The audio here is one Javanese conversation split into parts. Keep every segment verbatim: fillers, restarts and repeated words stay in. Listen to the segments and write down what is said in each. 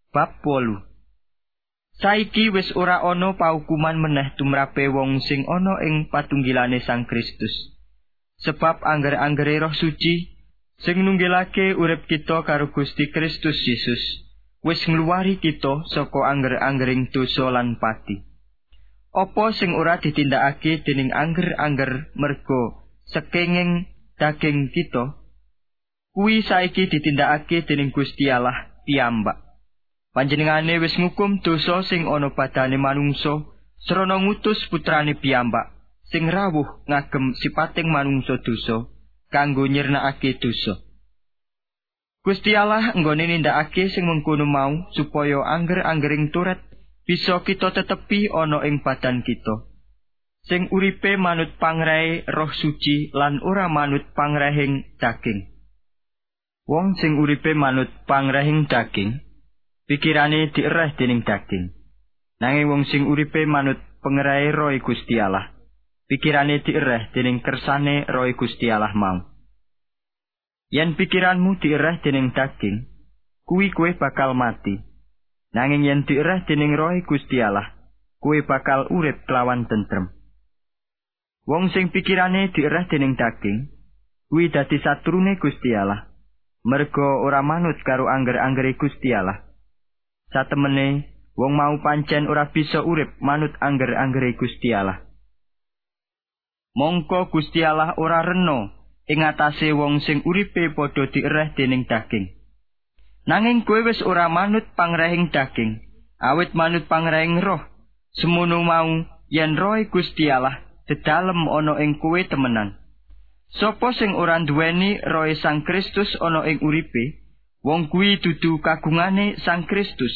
Bab wolu. Saiki wis ora ana paukuman meneh tumrape wong sing ana ing patunggilane Sang Kristus. Sebab angger-anggere Roh Suci sing nunggilake urip kita karo Gusti Kristus Yesus wis ngluwari kita saka angger-anggering dosa lan pati. Apa sing ora ditindakake dening angger-angger merga sekenging daging kita, kuwi saiki ditindakake dening Gusti Allah piyambak. Panjenengane wis ngukum dosa sing ana badane manungsa srana ngutus putrane piyambak sing rawuh ngagem sipating manungsa dosa kanggo nyirnakake dosa. Gusti Allah nggone nindakake sing mengkono mau supaya angger-anggering turet bisa kita tetepi ana ing badan kita, sing uripe manut pangrahe Roh Suci lan ora manut pangrahing daging. Wong sing uripe manut pangrahing daging pikirane diereh dening daging. Nanging wong sing uripe manut pangerahe Roh Gusti Allah, pikirane diereh dening kersane Roh Gusti Allah mau. Yen pikiranmu diereh dening daging, kuwi kowe bakal mati. Nanging yen diereh dening Roh Gusti Allah, kowe bakal urip kelawan tentrem. Wong sing pikirane diereh dening daging, kuwi dadi satrune Gusti Allah, merga ora manut karo angger-anggere Gusti Allah. Satemene wong mau pancen ora bisa urip manut angger-anggere Gusti Allah. Mongko Gusti Allah ora rena ing atase wong sing uripe padha diereh dening daging. Nanging kowe wis ora manut pangrahing daging, awit manut pangrahing Roh. Semono mau yen Roh Gusti Allah dedalem ana ing kowe temenan. Sapa sing ora nduweni Roh Sang Kristus ana ing uripe, wong kuwi dudu kagungane Sang Kristus.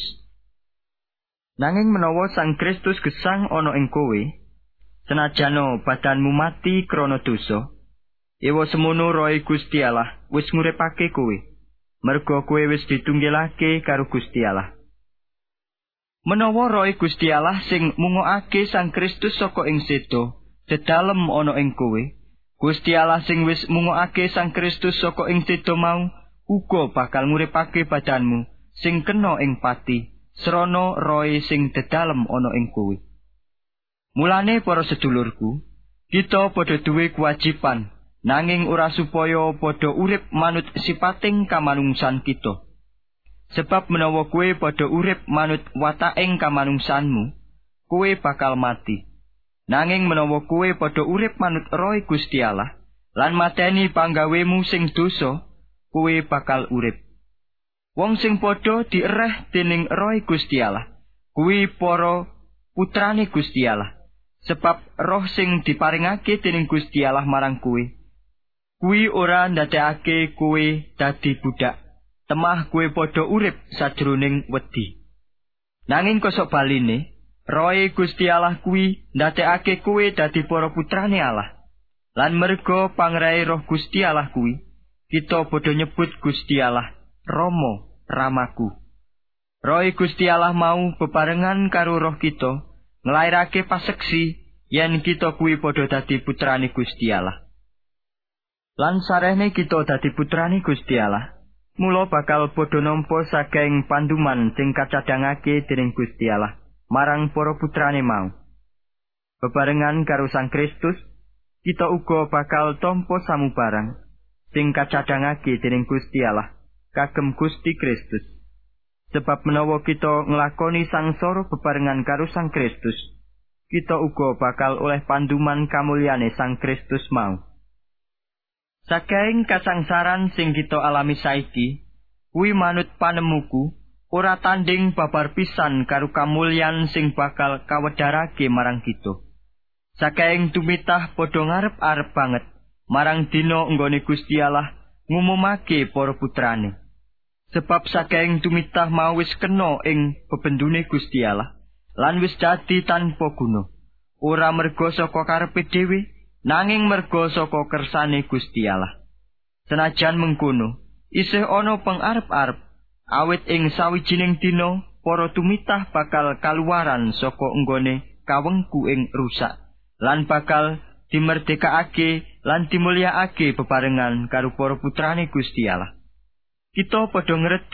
Nanging menawa Sang Kristus gesang ana ing kowe, senajana badanmu mati krana dosa, ewa semono Roh Gusti Allah wis nguripake kowe, merga kowe wis ditunggilake karo Gusti Allah. Menawa Roh Gusti Allah sing mungokake Sang Kristus saka ing sedo dedalem ana ing kowe, Gusti Allah sing wis mungokake Sang Kristus saka ing sedo mau uga bakal nguripake badanmu sing kena ing pati srana roe sing dedalem ana ing kowe. Mulane para sedulurku, kita padha duwe kewajiban nanging ora supaya padha urip manut sipating kamanungsan kita. Sebab menawa kowe padha urip manut wataking kamanungsanmu, kowe bakal mati. Nanging menawa kowe padha urip manut Roh Gusti Allah lan mateni panggawemu sing dosa, kowe bakal urip. Wong sing padha diereh dening Roh Gusti Allah, kuwi para putrane Gusti Allah. Sebab roh sing diparingake dening Gusti Allah marang kowe, kuwi ora ndadekake kowe dadi budak. Temah kowe padha urip sajroning wedi. Nanging kosok baline, Roh Gusti Allah kuwi ndadekake kowe dadi para putrane Allah. Lan merga pangrahe Roh Gusti Allah kuwi, kita padha nyebut Gusti Allah Rama, Ramaku. Roh Gusti Allah mau bebarengan karo roh kita nglairake paseksi yen kita kuwi padha dadi putrane Gusti Allah. Lan sarehne kita dadi putrane Gusti Allah, mula bakal padha nampa saking panduman sing kacadhangake dening Gusti Allah marang para putrane mau. Bebarengan karo Sang Kristus, kita uga bakal tampa samubarang sing kacadhangake dening Gusti Allah kagem Gusti Kristus. Sebab menawa kita nglakoni sangsara bebarengan karo Sang Kristus, kita uga bakal oleh panduman kamulyane Sang Kristus mau. Saking kasangsaran sing kita alami saiki, kuwi manut panemuku ora tanding babar pisan karo kamulyan sing bakal kawedarake marang kita. Saking tumitah padha ngarep-arep banget marang dina enggone Gusti Allah ngumumake para putrane. Sebab saking tumitah mau wis kena ing bebendune Gusti Allah lan wis dadi tanpa guna, ora merga saka karepe dhewe, nanging merga saka kersane Gusti Allah. Senajan mengkono, isih ana pengarep-arep, awit ing sawijining dina para tumitah bakal kaluwaran saka enggone kawengku ing rusak, lan bakal dimerdekakake lan dimulyakake bebarengan karo para putrane Gusti Allah. Kita padha ngerti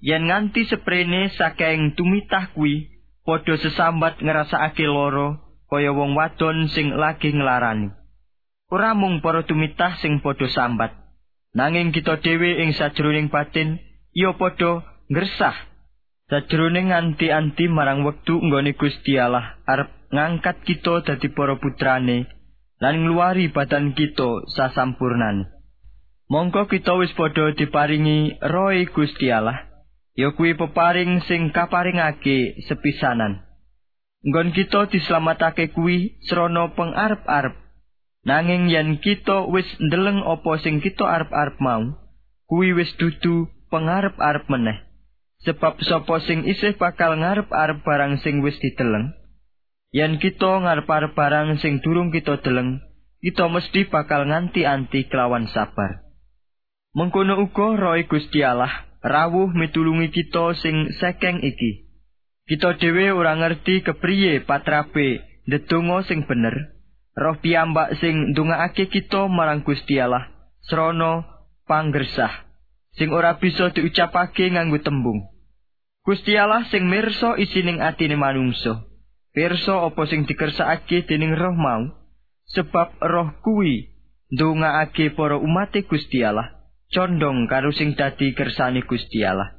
yen nganti seprene saking tumitah kuwi padha sesambat ngrasakake lara kaya wong wadon sing lagi nglarani. Ora mung para tumitah sing padha sambat, nanging kita dhewe ing sajroning batin ya padha ngresah sajroning nganti-anti marang wektu nggone Gusti Allah arep ngangkat kita dadi para putrane lan ngluwari badan kita sasampurnane. Mongko kita wis padha diparingi Roh Gusti Allah, ya kuwi peparing sing kaparingake sepisanan. Nggon kita dislametake kuwi srana pengarep-arep. Nanging yen kita wis ndeleng apa sing kita arep-arep mau, kuwi wis dudu pengarep-arep meneh. Sebab sapa sing isih bakal ngarep-arep barang sing wis dideleng, yen kita ngarep-arep barang sing durung kita deleng, kita mesti bakal nganti-anti kelawan sabar. Mengkono uga Roh Gusti Allah rawuh mitulungi kita sing sekeng iki. Kita dhewe ora ngerti kepriye patrape ndedonga sing bener. Roh piyambak sing ndongaake kita marang Gusti Allah srana panggersah sing ora bisa diucapake nganggo tembung. Gusti Allah sing mirsa isining atine manungsa, pirsa apa sing dikersakake dening Roh mau, sebab Roh kuwi ndongaake para umate Gusti Allah condong karo sing dadi kersane Gusti Allah.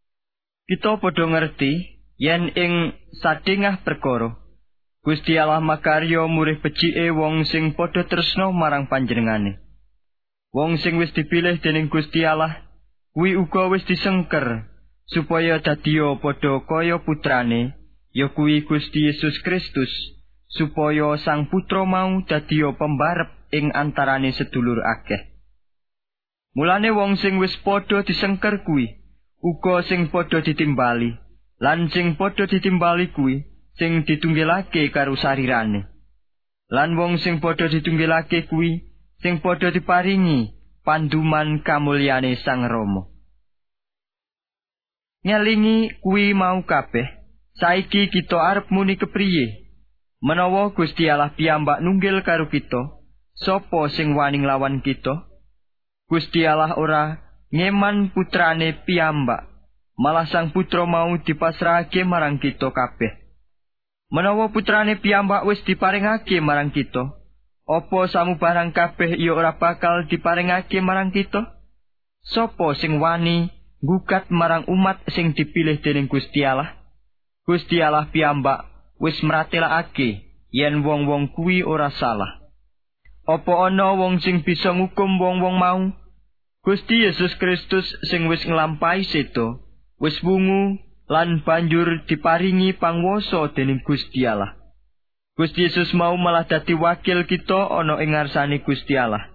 Kita padha ngerti yen ing sadengah perkara Gusti Allah makarya murih becike wong sing padha tresna marang panjenengane. Wong sing wis dipilih dening Gusti Allah kuwi uga wis disengker supaya dadiya padha kaya putrane, ya kuwi Gusti Yesus Kristus, supaya Sang Putra mau dadiya pembarep ing antarane sedulur akeh. Mulane wong sing wis padha disengker kuwi uga sing padha ditimbali, lan sing padha ditimbali kuwi sing ditunggelake karo sarirane. Lan wong sing padha ditunggelake kuwi sing padha diparingi panduman kamulyane Sang Rama. Ngelingi kuwi mau kabeh, saiki kita arep muni kepriye? Menawa Gusti Allah piyambak nunggil karo kita, sapa sing wani nglawan kita? Gusti Allah ora ngeman putrane piyambak, malah Sang Putra mau dipasrahake marang kita kabeh. Menawa putrane piyambak wis diparingake marang kita, apa samubarang kabeh ya ora bakal diparingake marang kita? Sapa sing wani gugat marang umat sing dipilih dening Gusti Allah? Gusti Allah piyambak wis mratelakake yen wong-wong kuwi ora salah. Apa ana wong sing bisa ngukum wong-wong mau? Gusti Yesus Kristus sing wis nglampahi seto, wis wungu lan banjur diparingi pangwasa dening Gusti Allah. Gusti Yesus mau malah dadi wakil kita ana ing ngarsane Gusti Allah.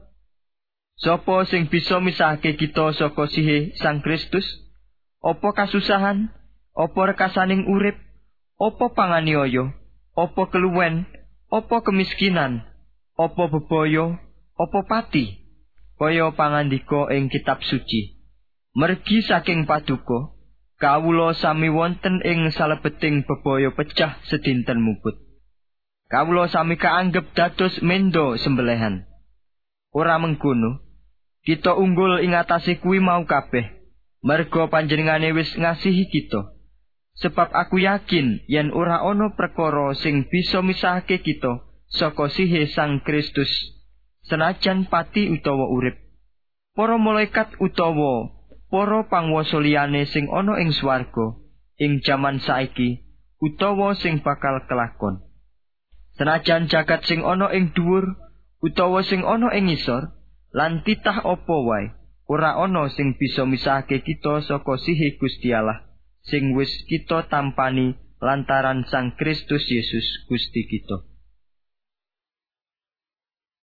Sapa sing bisa misahake kita saka sihe Sang Kristus? Apa kasusahan? Apa rekasaning urip? Apa panganiaya? Apa keluwen? Apa kemiskinan? Apa bebaya? Apa pati? Kaya pangandika ing kitab suci. Mergi saking paduka, kawula sami wonten ing salebeting bebaya pecah sedinten muput. Kawula sami kaanggep dados mendo sembelihan. Ora mengkono, kita unggul ing atase kuwi mau kabeh, merga panjenengane wis ngasihi kita. Sebab aku yakin yen ora ana perkara sing bisa misahake kita saka sihe Sang Kristus, senajan pati utawa urip, para malaikat utawa para pangwasa liyane sing ana ing swarga, ing jaman saiki utawa sing bakal kelakon. Senajan jagat sing ana ing dhuwur utawa sing ana ing ngisor, lan titah apa wae, ora ana sing bisa misahake kita saka sihe Gusti Allah sing wis kita tampani lantaran Sang Kristus Yesus Gusti kita.